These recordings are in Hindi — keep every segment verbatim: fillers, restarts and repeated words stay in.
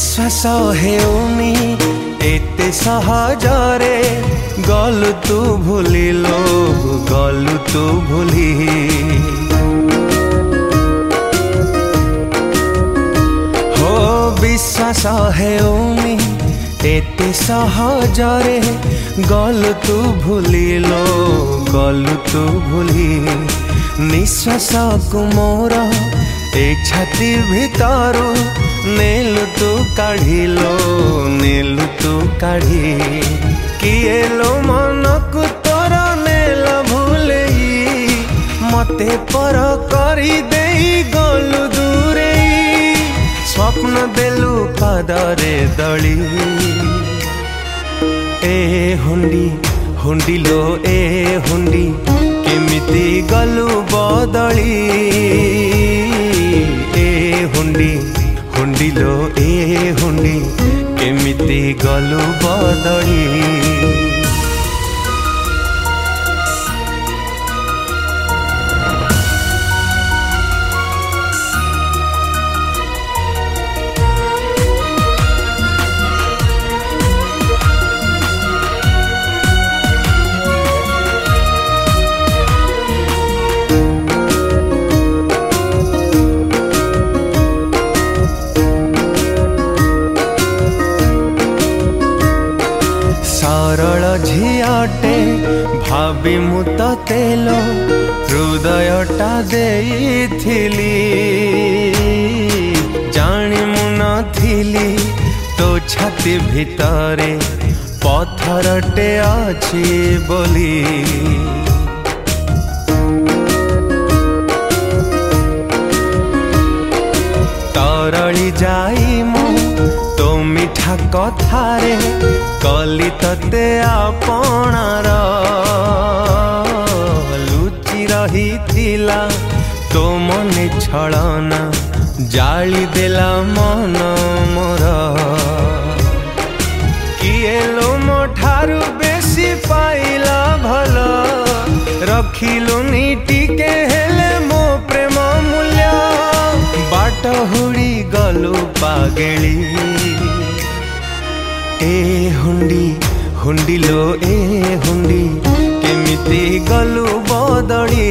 विश्वास हेउनी एते सहजरे गलु तू भूली लो गलु तू भूली हो विश्वास हेउनी एते सहजरे गलु तू भूली लो गलु तू भूली निश्वास को मोर ए छाती भितरु नेलु तू काढ़िलो नेलु तू काढ़ी किए लो मन को तोर नेल भूले मते पर करी देई गलु दूरे स्वप्न देलु पादरे दली ए हुंडी हुंडी लो ए हुंडी केमिति गलु बदली ए हुंडी हुंडी लो ए हुंडी केमिति गलु बदली सरल झियाटे भाभी मु तेलो हृदयटा देइथिली जानी मु नथिली तो छाती भितरे पत्थरटे अछि बोली तरली जाई मु तो मिठा कथारे कली तते आपणार लुचि रही थिला तो मने छलना जाली देला मन मोर किए लो मो ठारू बेसी पाइला भल रखिलुनी टिके हेले मो प्रेम मूल्य बाट हुड़ी गलु पागेली ए हुंडी हुंडी लो ए हुंडी केमिति गलु बदली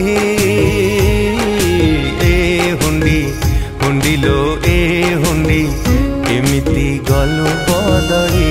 ए हुंडी हुंडी लो ए हुंडी केमिति गलु बदली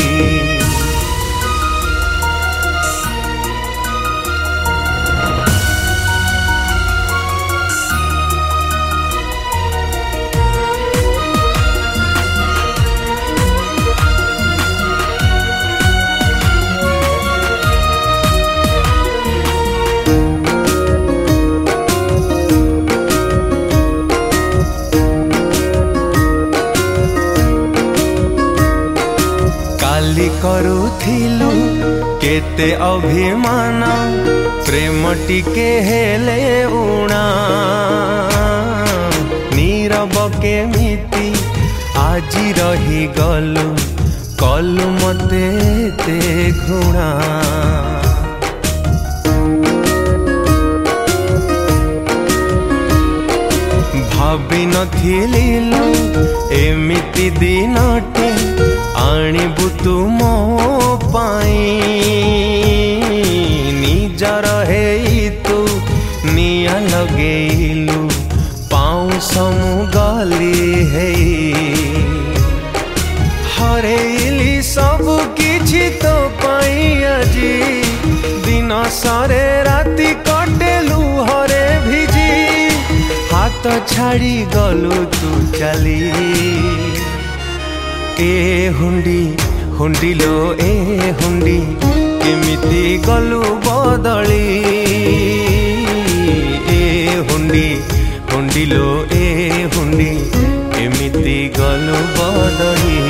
काली करुथिलु केते अभिमान प्रेम टिके हेले उणा नीरव केमिति आजी रही गलु कलु मते ते घुणा भाभी नथिली लो एमिति दिनटे आणिबु तू मो पाई निजर हेई तू निया लगेलु पाऊँ समु गली हेई हरेली सब किछि तो पाई अजी दिन सारे राति कटेलु हरे भिजी हाथ छाड़ी गलु तू चली ए हुंडी हुंडी लो ए हुंडी केमिति गलु बदली ए हुंडी हुंडी लो ए हुंडी केमिति गलु बदली।